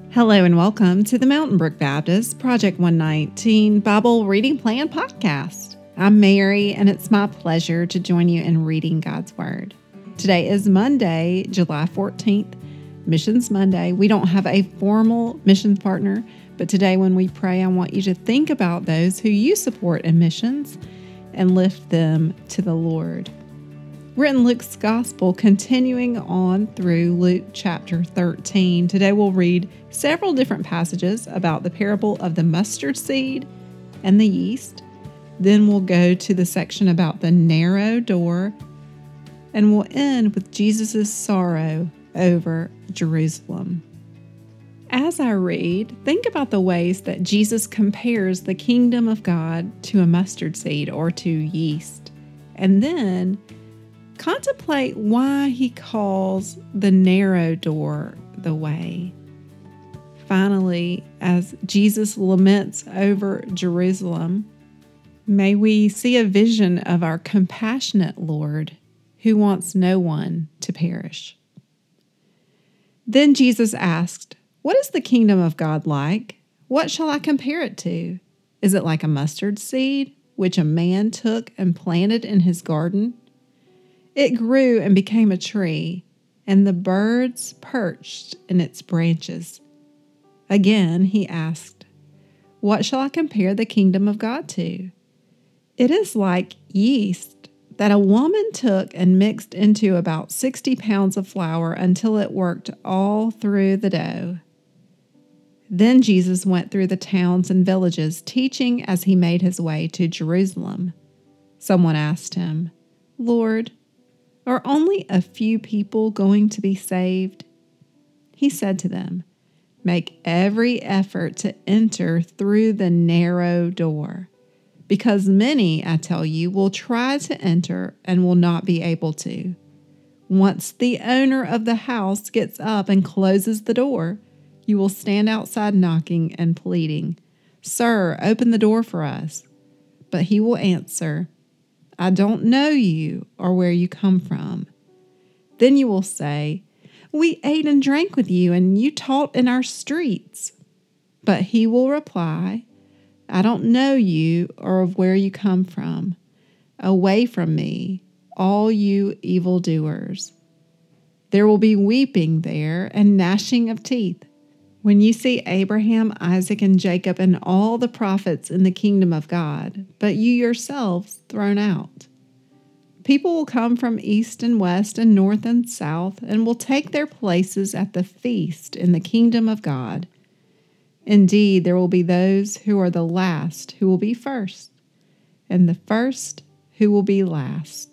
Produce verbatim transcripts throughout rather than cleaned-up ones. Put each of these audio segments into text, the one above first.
Hello and welcome to the Mountain Brook Baptist Project one nineteen Bible Reading Plan Podcast. I'm Mary, and it's my pleasure to join you in reading God's Word. Today is Monday, July fourteenth, Missions Monday. We don't have a formal missions partner, but today when we pray, I want you to think about those who you support in missions and lift them to the Lord. We're in Luke's Gospel, continuing on through Luke chapter thirteen. Today we'll read several different passages about the parable of the mustard seed and the yeast. Then we'll go to the section about the narrow door, and we'll end with Jesus' sorrow over Jerusalem. As I read, think about the ways that Jesus compares the kingdom of God to a mustard seed or to yeast, and then contemplate why he calls the narrow door the way. Finally, as Jesus laments over Jerusalem, may we see a vision of our compassionate Lord who wants no one to perish. Then Jesus asked, "What is the kingdom of God like? What shall I compare it to? Is it like a mustard seed, which a man took and planted in his garden? It grew and became a tree, and the birds perched in its branches." Again he asked, "What shall I compare the kingdom of God to? It is like yeast that a woman took and mixed into about sixty pounds of flour until it worked all through the dough." Then Jesus went through the towns and villages, teaching as he made his way to Jerusalem. Someone asked him, "Lord, are only a few people going to be saved?" He said to them, "Make every effort to enter through the narrow door, because many, I tell you, will try to enter and will not be able to. Once the owner of the house gets up and closes the door, you will stand outside knocking and pleading, 'Sir, open the door for us.' But he will answer, 'I don't know you or where you come from.' Then you will say, 'We ate and drank with you, and you taught in our streets.' But he will reply, 'I don't know you or of where you come from. Away from me, all you evildoers.' There will be weeping there and gnashing of teeth when you see Abraham, Isaac, and Jacob and all the prophets in the kingdom of God, but you yourselves thrown out. People will come from east and west and north and south and will take their places at the feast in the kingdom of God. Indeed, there will be those who are the last who will be first, and the first who will be last."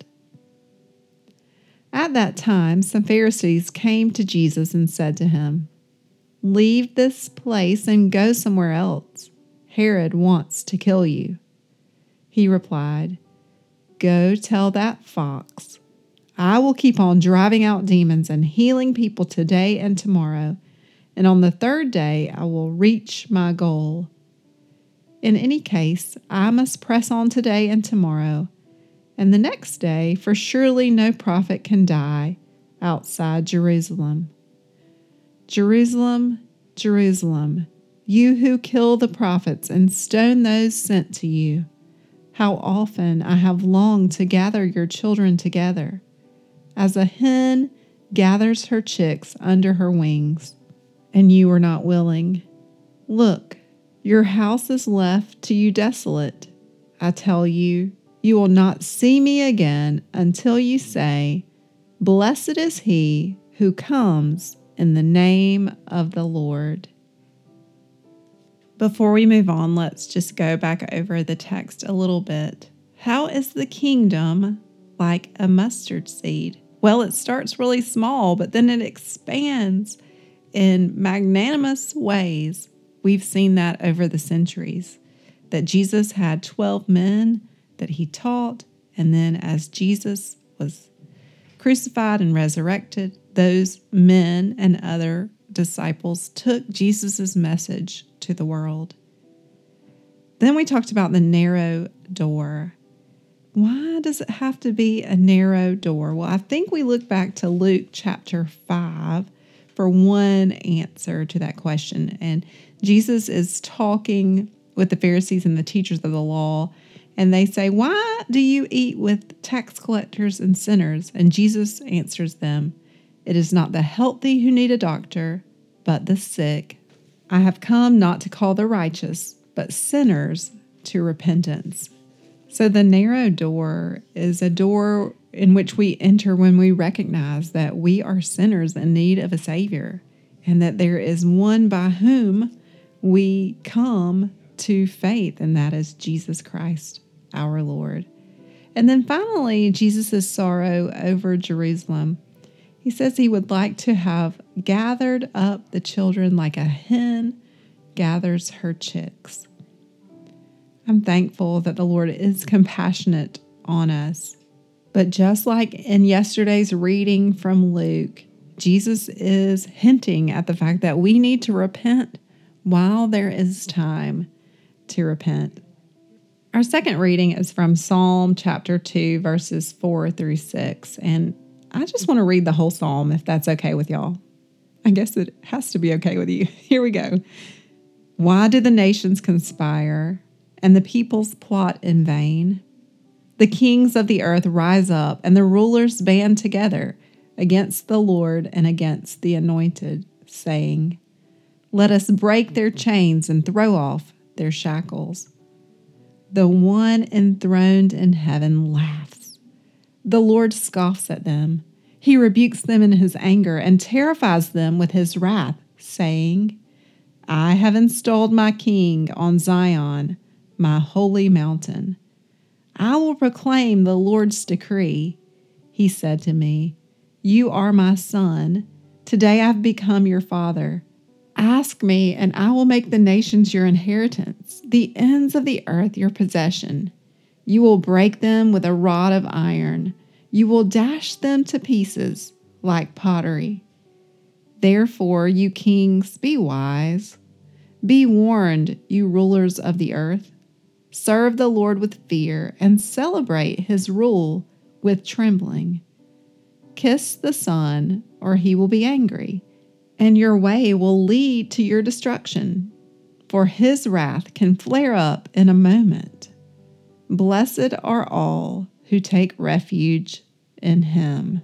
At that time, some Pharisees came to Jesus and said to him, "Leave this place and go somewhere else. Herod wants to kill you." He replied, "Go tell that fox, I will keep on driving out demons and healing people today and tomorrow, and on the third day I will reach my goal. In any case, I must press on today and tomorrow, and the next day, for surely no prophet can die outside Jerusalem. Jerusalem, Jerusalem, you who kill the prophets and stone those sent to you. How often I have longed to gather your children together, as a hen gathers her chicks under her wings, and you were not willing. Look, your house is left to you desolate. I tell you, you will not see me again until you say, 'Blessed is he who comes in the name of the Lord.'" Before we move on, let's just go back over the text a little bit. How is the kingdom like a mustard seed? Well, it starts really small, but then it expands in magnanimous ways. We've seen that over the centuries, that Jesus had twelve men that he taught, and then as Jesus was crucified and resurrected, those men and other disciples took Jesus' message to the world. Then we talked about the narrow door. Why does it have to be a narrow door? Well, I think we look back to Luke chapter five, for one answer to that question. And Jesus is talking with the Pharisees and the teachers of the law, and they say, "Why do you eat with tax collectors and sinners?" And Jesus answers them, "It is not the healthy who need a doctor, but the sick. I have come not to call the righteous, but sinners to repentance." So the narrow door is a door in which we enter when we recognize that we are sinners in need of a Savior, and that there is one by whom we come to faith, and that is Jesus Christ, our Lord. And then finally, Jesus' sorrow over Jerusalem. He says he would like to have gathered up the children like a hen gathers her chicks. I'm thankful that the Lord is compassionate on us. But just like in yesterday's reading from Luke, Jesus is hinting at the fact that we need to repent while there is time to repent. Our second reading is from Psalm chapter two, verses four through six. And I just want to read the whole psalm if that's okay with y'all. I guess it has to be okay with you. Here we go. Why do the nations conspire and the peoples plot in vain? The kings of the earth rise up, and the rulers band together against the Lord and against the Anointed, saying, "Let us break their chains and throw off their shackles." The one enthroned in heaven laughs. The Lord scoffs at them. He rebukes them in his anger and terrifies them with his wrath, saying, "I have installed my king on Zion, my holy mountain. I will proclaim the Lord's decree. He said to me, 'You are my son. Today I've become your father. Ask me, and I will make the nations your inheritance, the ends of the earth your possession. You will break them with a rod of iron. You will dash them to pieces like pottery.' Therefore, you kings, be wise. Be warned, you rulers of the earth. Serve the Lord with fear and celebrate his rule with trembling. Kiss the Son, or he will be angry, and your way will lead to your destruction, for his wrath can flare up in a moment. Blessed are all who take refuge in him."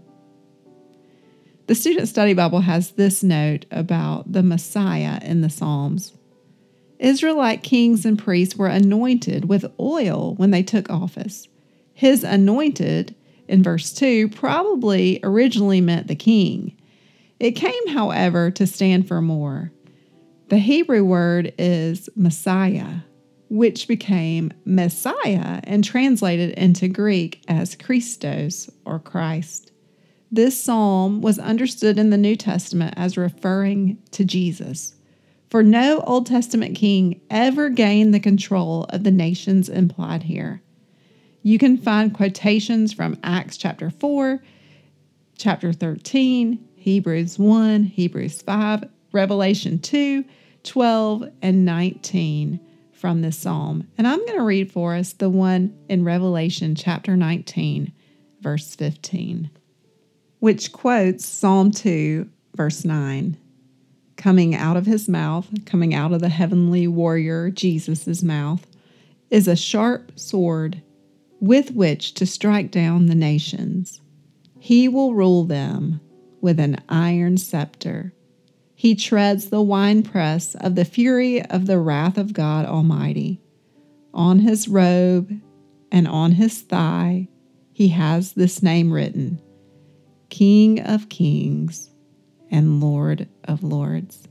The Student Study Bible has this note about the Messiah in the Psalms. Israelite kings and priests were anointed with oil when they took office. His anointed, in verse two, probably originally meant the king. It came, however, to stand for more. The Hebrew word is Messiah, which became Messiah and translated into Greek as Christos or Christ. This psalm was understood in the New Testament as referring to Jesus. For no Old Testament king ever gained the control of the nations implied here. You can find quotations from Acts chapter four, chapter thirteen, Hebrews one, Hebrews five, Revelation two, twelve, and nineteen from this psalm. And I'm going to read for us the one in Revelation chapter nineteen, verse fifteen, which quotes Psalm two, verse nine. Coming out of his mouth, coming out of the heavenly warrior Jesus' mouth, is a sharp sword with which to strike down the nations. He will rule them with an iron scepter. He treads the winepress of the fury of the wrath of God Almighty. On his robe and on his thigh, he has this name written, King of Kings and Lord of Lords.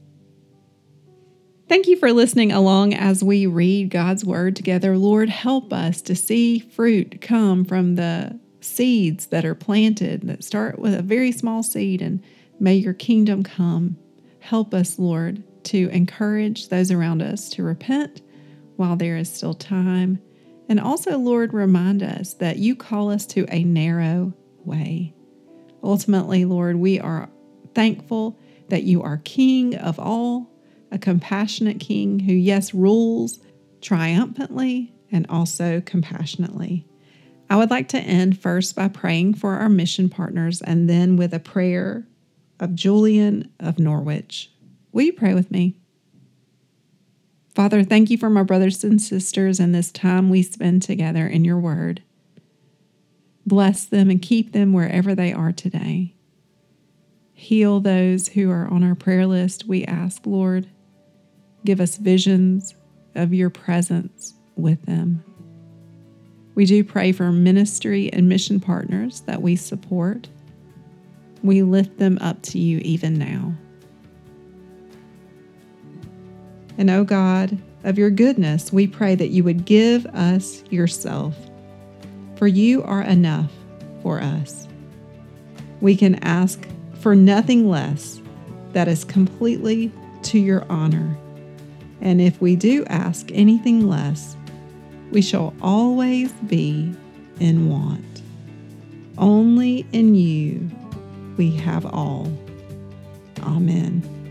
Thank you for listening along as we read God's Word together. Lord, help us to see fruit come from the seeds that are planted that start with a very small seed, and may your kingdom come. Help us, Lord, to encourage those around us to repent while there is still time. And also, Lord, remind us that you call us to a narrow way. Ultimately, Lord, we are thankful that you are King of all, a compassionate King who, yes, rules triumphantly and also compassionately. I would like to end first by praying for our mission partners and then with a prayer of Julian of Norwich. Will you pray with me? Father, thank you for my brothers and sisters and this time we spend together in your word. Bless them and keep them wherever they are today. Heal those who are on our prayer list, we ask, Lord. Give us visions of your presence with them. We do pray for ministry and mission partners that we support. We lift them up to you even now. And, O God, of your goodness, we pray that you would give us yourself, for you are enough for us. We can ask for nothing less. That is completely to your honor. And if we do ask anything less, we shall always be in want. Only in you we have all. Amen.